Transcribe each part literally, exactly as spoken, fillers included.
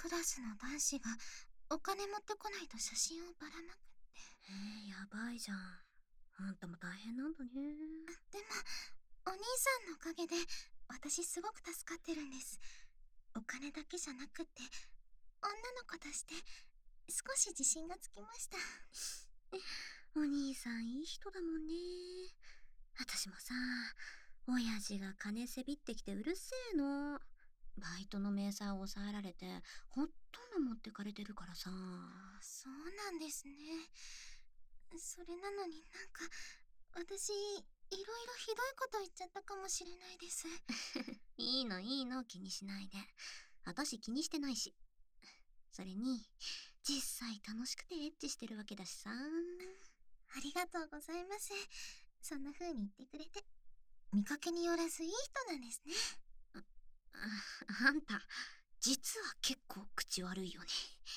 クラスの男子がお金持ってこないと写真をばらまくって。 えー、やばいじゃん。あんたも大変なんだね。 でもお兄さんのおかげで私すごく助かってるんです。お金だけじゃなくって女の子として少し自信がつきました。 お兄さんいい人だもんね。私もさ、親父が金せびってきてうるせえの。バイトの明細を抑えられてほとんど持ってかれてるからさ。 そうなんですね。それなのになんか私いろいろひどいこと言っちゃったかもしれないです。 いいのいいの、気にしないで。私気にしてないし。それに実際楽しくてエッチしてるわけだしさ。 ありがとうございます。そんな風に言ってくれて。見かけによらずいい人なんですね。 あ、あ、あんた実は結構口悪いよね。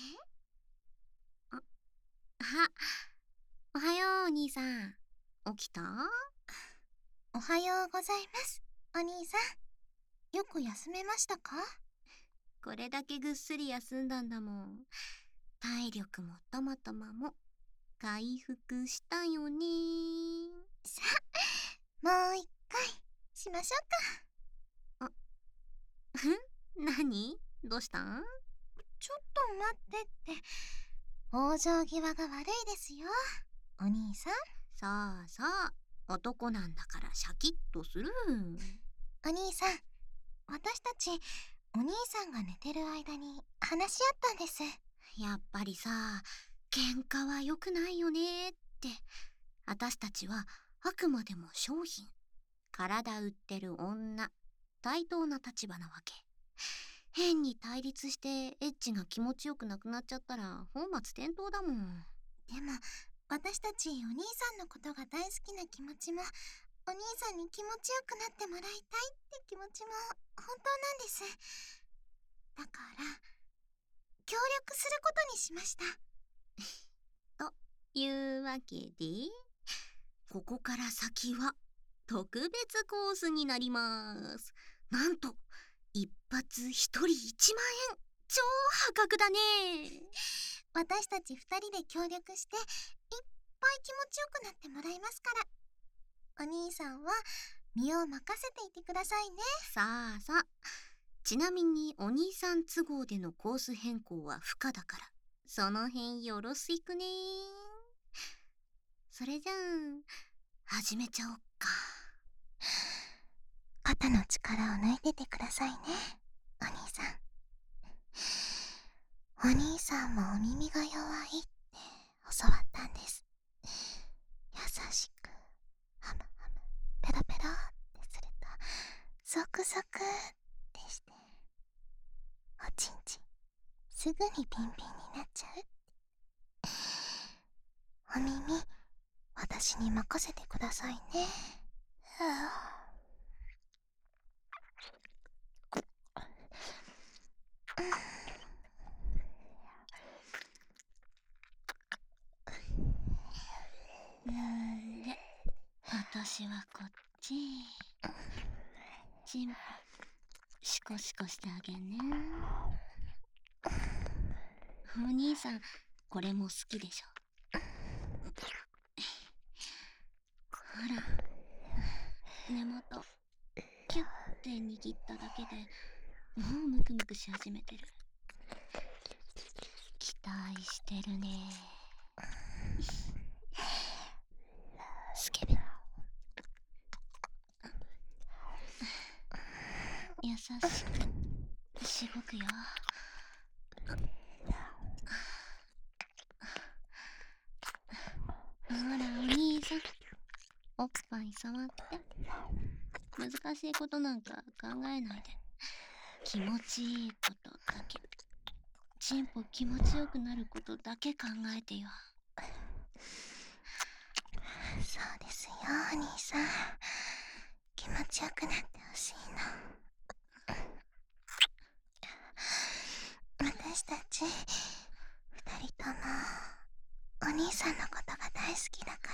あ、は、おはようお兄さん。起きた？ おはようございます、お兄さん。よく休めましたか？ これだけぐっすり休んだんだもん。体力もトマトマも回復したよね。 さあ、もう一回しましょうか。 あ、ふん？何？どうしたん？ ちょっと待ってって。往生際が悪いですよ、お兄さん。 さあさあ、男なんだからシャキッとする。 お兄さん、私たちお兄さんが寝てる間に話し合ったんです。 やっぱりさ、喧嘩は良くないよねって。私たちはあくまでも商品。体売ってる女。対等な立場なわけ。変に対立してエッチが気持ちよくなくなっちゃったら本末転倒だもん。 でも私たちお兄さんのことが大好きな気持ちも、お兄さんに気持ちよくなってもらいたいって気持ちも本当なんです。だから協力することにしました。 というわけで、ここから先は特別コースになります。なんと一発一人いちまんえん。超破格だね。 私たち二人で協力していっぱい気持ちよくなってもらいますから、お兄さんは身を任せていてくださいね。 さあさあ、ちなみにお兄さん都合でのコース変更は不可だから、その辺よろしくね。それじゃあ始めちゃおっか。 肩の力を抜いててくださいね、お兄さん。お兄さんもお耳が弱いって教わったんです。優しくハムハムペロペロってするとゾクゾクってして、おちんちんすぐにピンピンになっちゃうって。お耳私に任せてくださいね。 んで、私はこっち。チンポシコシコしてあげんね。お兄さんこれも好きでしょ。ほら、根元キュッて握っただけでもうムクムクし始めてる。期待してるね。 スケベ。 優しくしごくよ。ほらお兄さん、おっぱい触って。難しいことなんか考えないで、気持ちいいことだけ、チンポ気持ちよくなることだけ考えてよ。 そうですよ、お兄さん。気持ちよくなってほしいの。私たち二人ともお兄さんのことが大好きだから、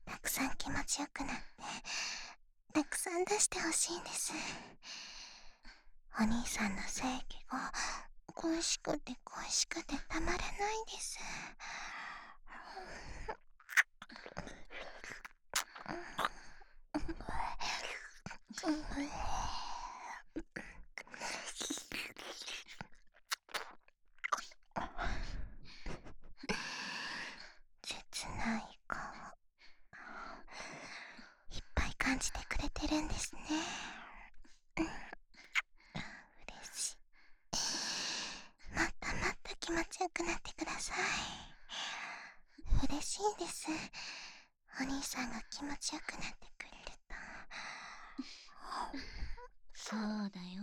たくさん気持ちよくなってたくさん出してほしいんです。お兄さんの性器が恋しくて恋しくてたまらないです。切ない顔いっぱい感じてくれてるんですね。嬉しい。もっともっと気持ちよくなってください。嬉しいです。お兄さんが気持ちよくなってくれると。 そうだよ。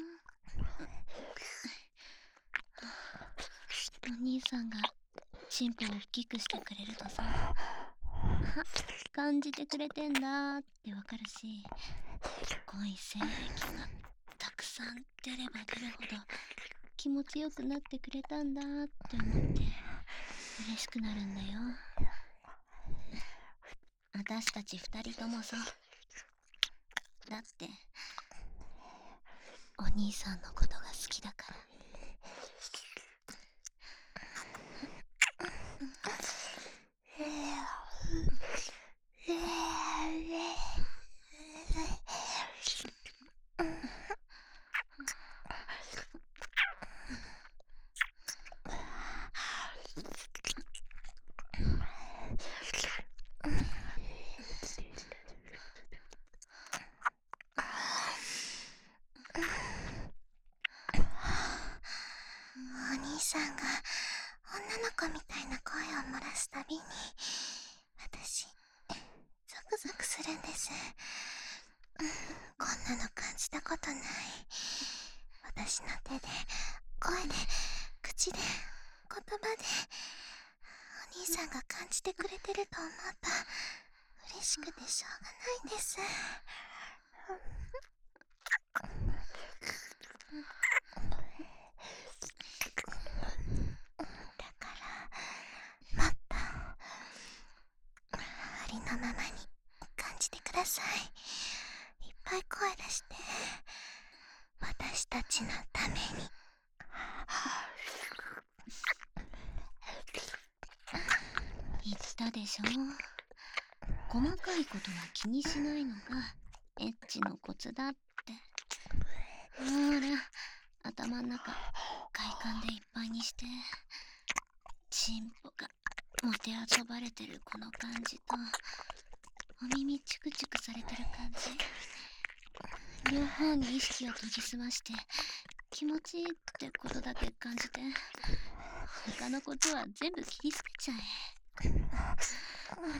お兄さんがチンポを大きくしてくれるとさ、あ、感じてくれてんだってわかるし、恋精液がたくさん出れば出るほど気持ちよくなってくれたんだって思って嬉しくなるんだよ。私たち二人ともそう。だってお兄さんのことが好きだから。 お兄さんが女の子みたいな声を漏らすたびに私ゾクゾクするんです。こんなの感じたことない。私の手で声で口で言葉でお兄さんが感じてくれてると思うと嬉しくてしょうがないんです。だからもっとありのままに感じてください。いっぱい声出して私たちのために。 言ったでしょ。細かいことは気にしないのがエッチのコツだって。ほら、頭ん中快感でいっぱいにして、チンポがもてあそばれてるこの感じと、お耳チクチクされてる感じ、両方に意識を研ぎ澄まして気持ちいいってことだけ感じて、他のことは全部切り捨てちゃえ。ほら、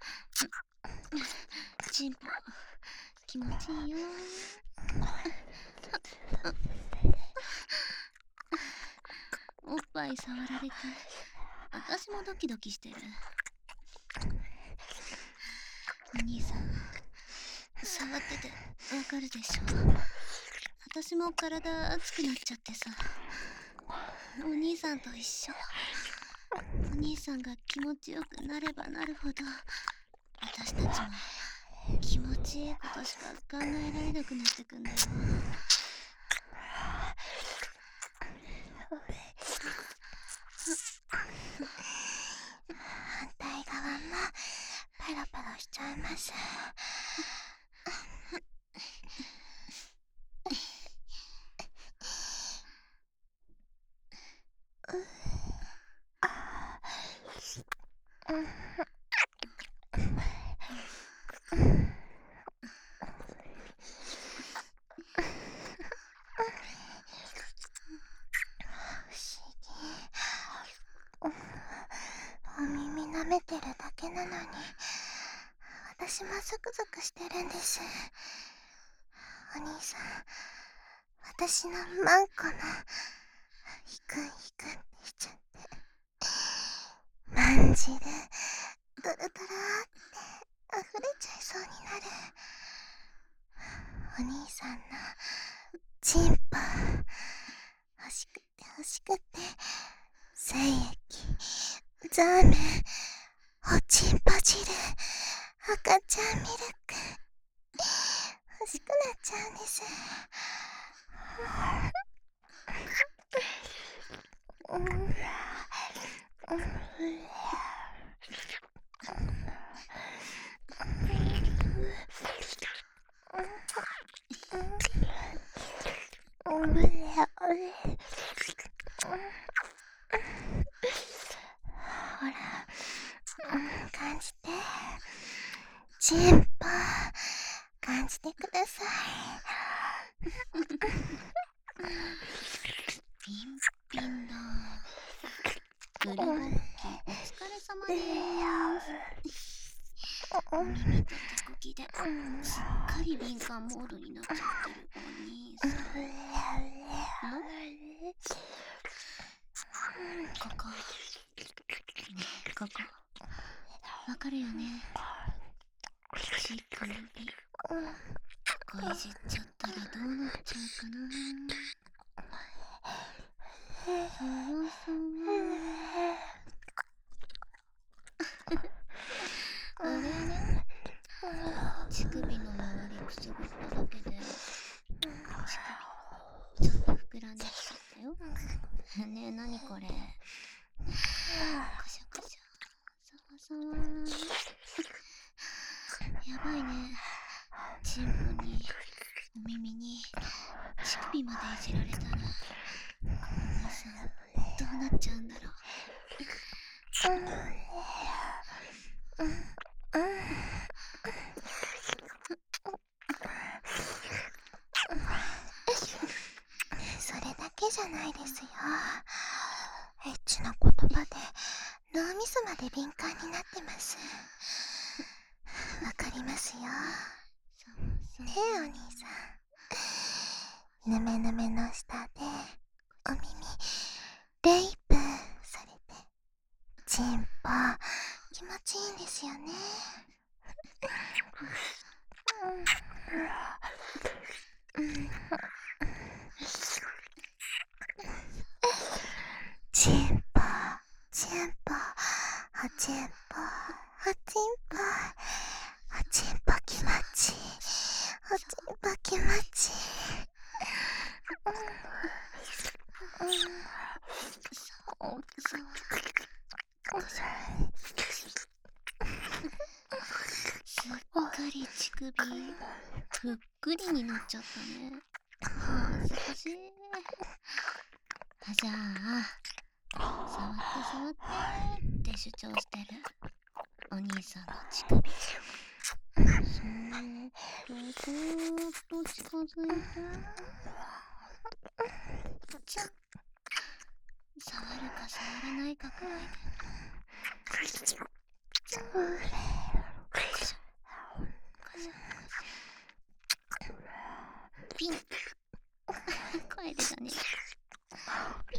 チンポ気持ちいいよ。おっぱい触られて私もドキドキしてる。お兄さん触っててわかるでしょ。私も体熱くなっちゃってさ。お兄さんと一緒。お兄さんが気持ちよくなればなるほど私たちも気持ちいいことしか考えられなくなってくんだよ。 反対側もペロペロしちゃいます。お耳舐めてるだけなのに私もゾクゾクしてるんです。お兄さん、私のマンコもヒクンヒクンってしちゃってマンジでドロドロって溢れちゃいそうになる。お兄さんのチンポ欲しくて欲しくて精液ザーメンおちんぽ汁赤ちゃんミルク欲しくなっちゃうんです。 ほら、感じて。チンポ感じてください。 ピンピンだ。グルボッキーお疲れ様でーす。お耳と手こきですっかり敏感モードになっちゃってるお兄さん。のここねえここわかるよね。乳首こいじっちゃったらどうなっちゃうかな。そわそわあれれ乳首の周りくすぐっただけで乳首ちょっと膨らんできちゃったよ。ねえ何これ。コシャコシャさわさわやばいね。チンポにお耳に乳首までいじられたらお兄さんどうなっちゃうんだろう。 それだけじゃないですよ。エッチな言葉で脳みそまで敏感になってます。わかりますよ。ねえお兄さん、ぬめぬめの下でお耳レイプされてチンポ気持ちいいんですよね。チンポチンポおチンポおチンポおチンポ気持ちいいおチンポ気持ちいい。 すっかり乳首ふっくりになっちゃったね。恥ずかしい。あじゃあ触って触ってって主張してるお兄さんの乳首そーっとそーっと近づいてちゃっ触るか触らないかくらいでピン声出たね。ピン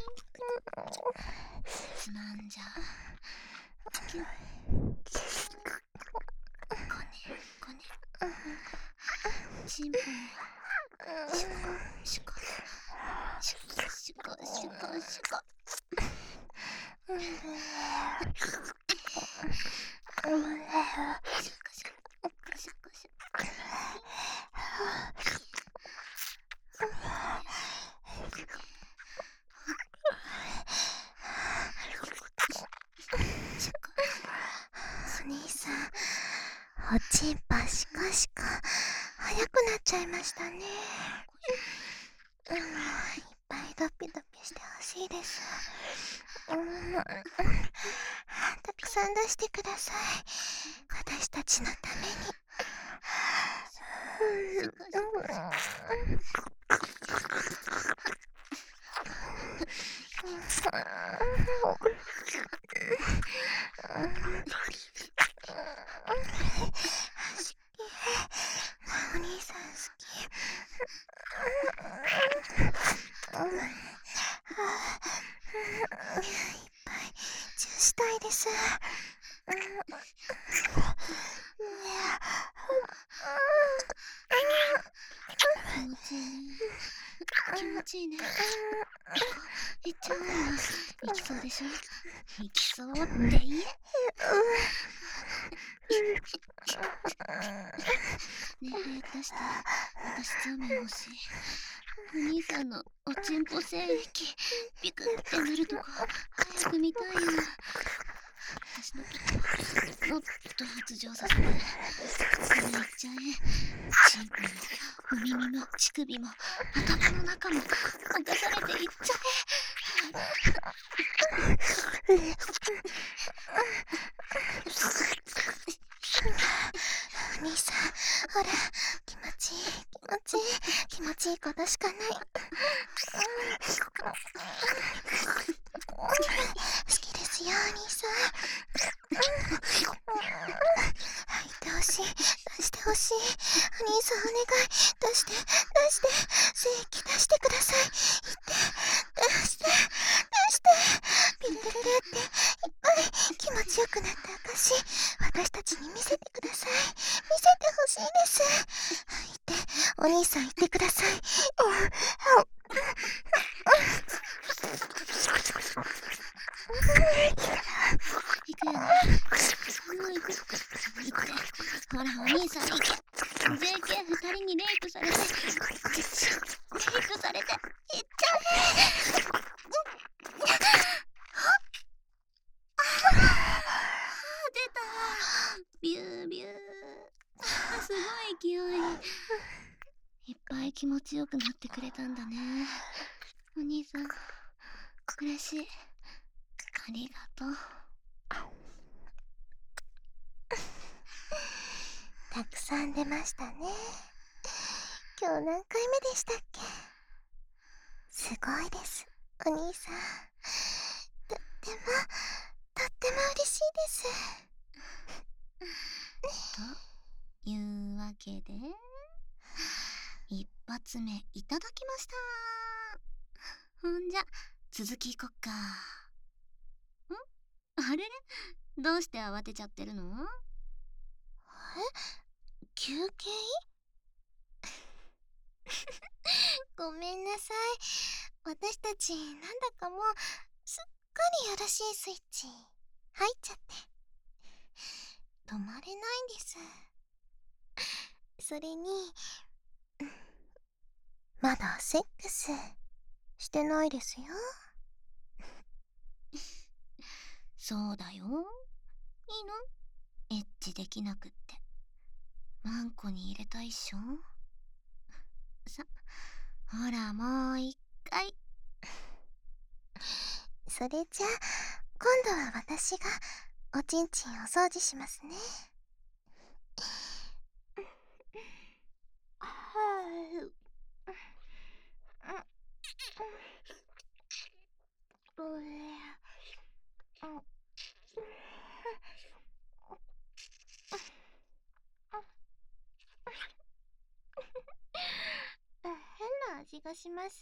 つまんじゃキュッこねこねチンポシュコシュコシュコシュコシュコシュコお兄さん、おちんぽシコシコ早くなっちゃいましたね。うん、いっぱいドピドピしてほしいです。うん、たくさん出してください。私たちのために。お兄さん好き。いっぱいチューしたいです。 気持ちいいね。気持ちいいね。いっちゃうわ。いきそうでしょ。いきそうって言え。ねえ早く出して。私ザーメン欲しい。お兄さんのおちんぽ性液ビクってなるとこ早く見たいよ。私のピもっと発情させて。それいっちゃえ。チンポもお耳も乳首も頭の中もしいことしかない。好きですよ、お兄さん。入ってほしい、出してほしい。お兄さんお願い、出して、出して、精液出してください。言って、出して、出して。ピルルルルっていっぱい気持ちよくなった証、私たちに見せてください。見せてほしいです。言って、お兄さん言ってください。 行くよね。もう行く。行って。ほら、お兄さん行け。ジェーケー 二人にレイプされて。レイプされて。行っちゃえ。出た。ビュービュー。すごい勢い。いっぱい気持ちよくなってくれたんだね。お兄さん、嬉しい。ありがとう。 たくさん出ましたね。今日何回目でしたっけ？すごいです、お兄さん。とっても、とっても嬉しいです。 というわけで、一発目いただきました。ほんじゃ、続きいこっか。ん？あれれ？どうして慌てちゃってるの？ え？休憩？ごめんなさい。私たちなんだかもうすっかりよろしいスイッチ入っちゃって止まれないんです。それにまだセックスしてないですよ。 そうだよ。いいの？エッチできなくって。ワンコに入れたいっしょ。さ、ほらもう一回。 それじゃあ今度は私がおちんちんお掃除しますね。変な味がします。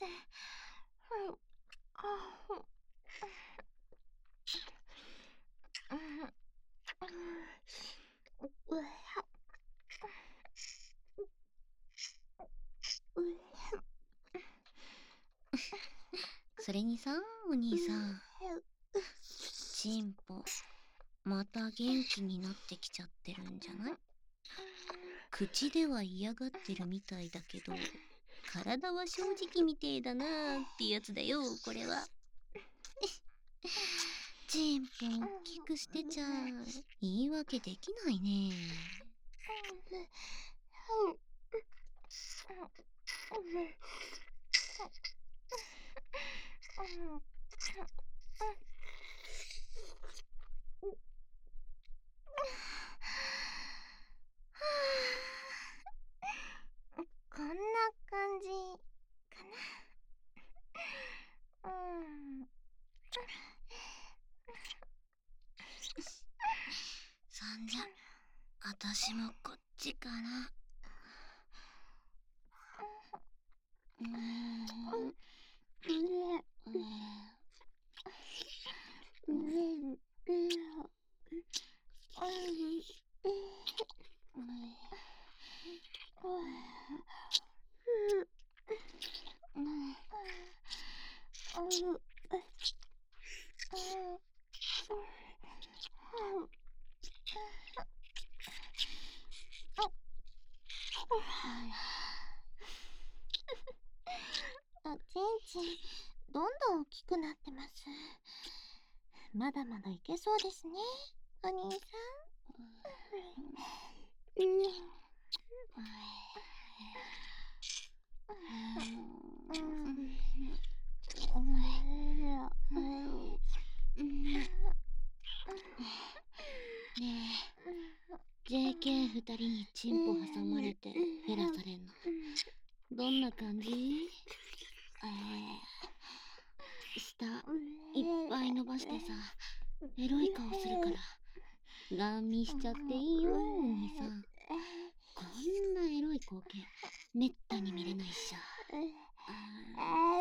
それにさ、お兄さん、チンポまた元気になってきちゃってるんじゃない？口では嫌がってるみたいだけど、体は正直みてえだなーってやつだよ、これは。チンポ大きくしてちゃ言い訳できないね。 こんな感じかな。うんそんじゃ、私もこっちかな。うーん。 おちんちんどんどん大きくなってます。まだまだいけそうですね、お兄さん。 ねえ、ジェーケー 二人にチンポ挟まれてフェラされんのどんんな感じ？えー、下いっぱい伸ばしてさ、エロい顔するから、ガン見しちゃっていいよ、お兄さん。こんなエロい光景、めったに見れないっしょ。あ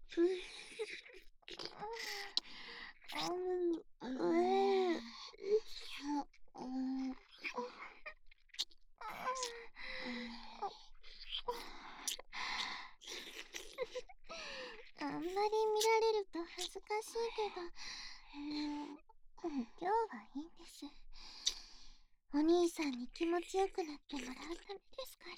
あんまり見られると恥ずかしいけど、今日はいいんです。お兄さんに気持ちよくなってもらうためですから。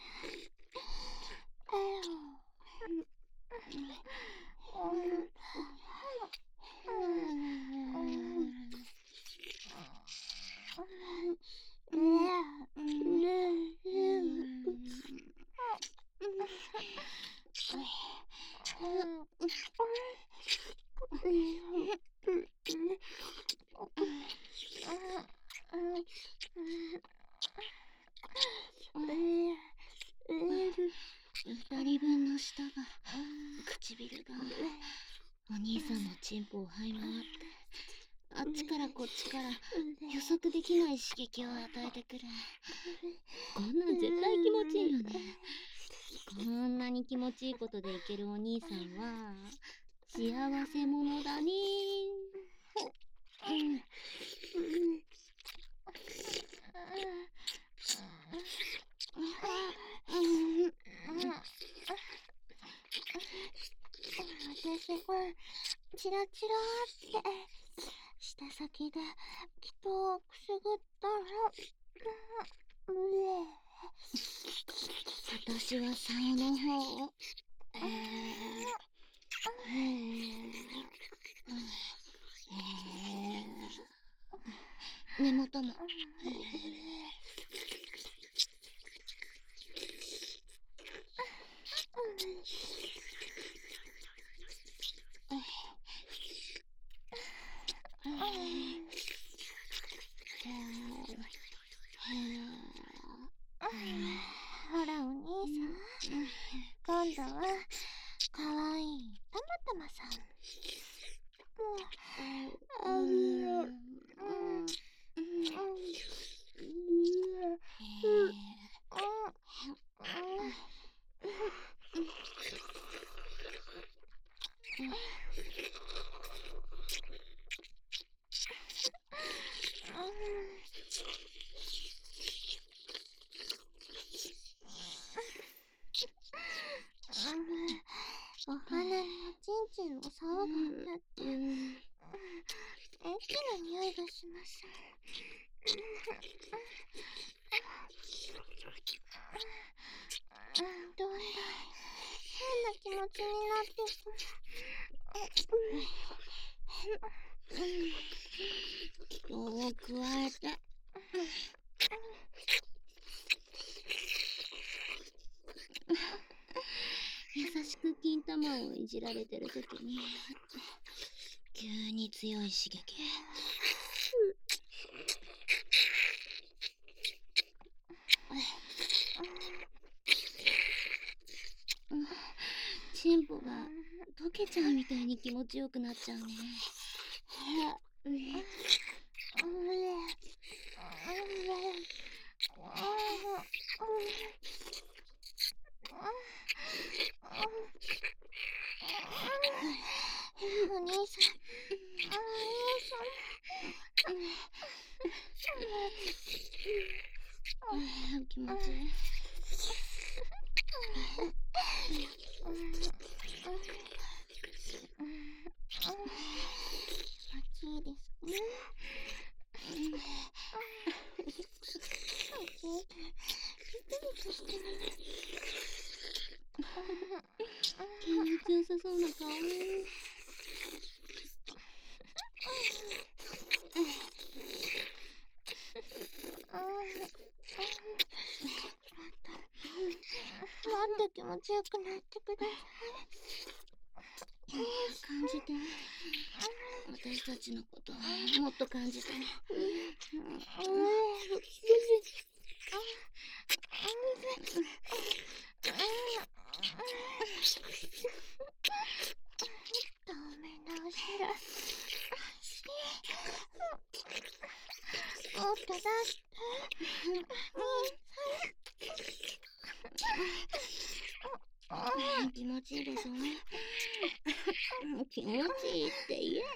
二人分の舌が、唇が、お兄さんのチンポを這い回って、あっちからこっちから予測できない刺激を与えてくる。こんなん絶対気持ちいいよね。こんなに気持ちいいことでいけるお兄さんは幸せ者だね。うん私がチラチラって舌先で人をくすぐったら、 私は竿の方を、えーえー、根元も、 ほらお兄さん、今度はかわいいたまたまさん。お花におちんちんの竿があって、駅の匂いがします。どんどん変な気持ちになってく。 人を加えて、優しく金玉をいじられてるときに急に強い刺激。チンポが溶けちゃうみたいに気持ちよくなっちゃうね。 お兄さん、お兄さん。気持ちいい。 気持ちいいですね。 気持ちよさそうな顔。 もっと気持ちよくなってください。 感じて。私たちのこともっと感じて。 ダメなおしら。もっと出して。 気持ちいいでしょ。気持ちいいって言え。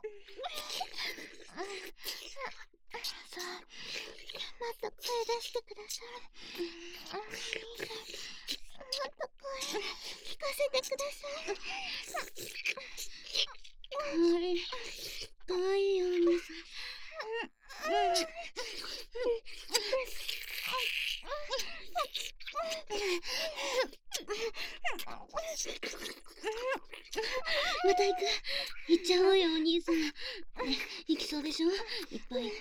さあ、もっと声出してください。もっと声聞かせてください。 はい。かわいいよ、お兄さん。また行く。行っちゃおうよ、お兄さん。行きそうでしょ。いっぱい行って。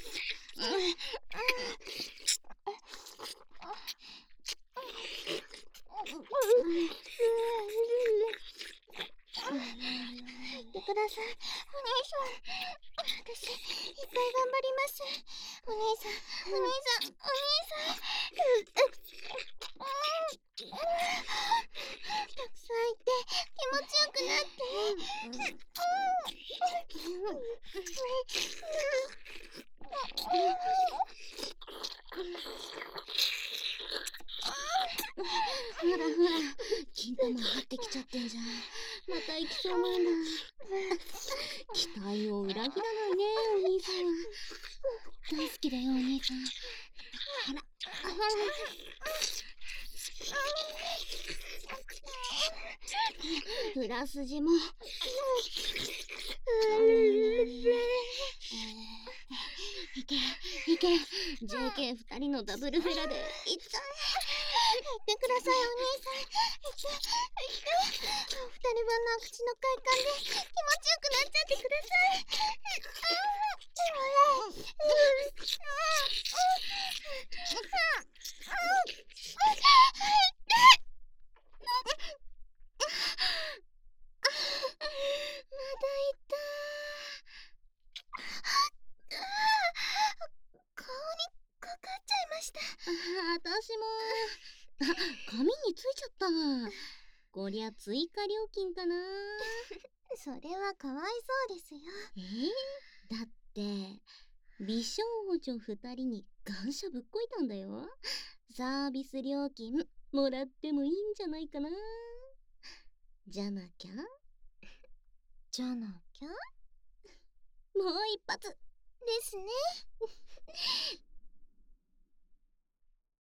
言ってください、お兄さん。私、いっぱい頑張ります。お兄さん、お兄さん、お兄さん。たくさんいて、気持ちよくなって。 ほらほら、金玉張ってきちゃってんじゃん。また行きそうなんだ。期待を裏切らないね、お兄さん。大好きだよ、お兄さん。ほら。フラスジも。いけ、いけ。ジェーケーふたりのダブルフェラでいっちゃえ。 言ってください、お兄さん。言って、言って。お二人分の口の快感で気持ちよくなっちゃってください。まだいた。顔にかかっちゃいました。 あたしも。あ、紙についちゃった。こりゃ追加料金かな。 それはかわいそうですよ。 えー、だって美少女ふたりに感謝ぶっこいたんだよ。サービス料金もらってもいいんじゃないかな。じゃなきゃじゃなきゃもう一発ですね。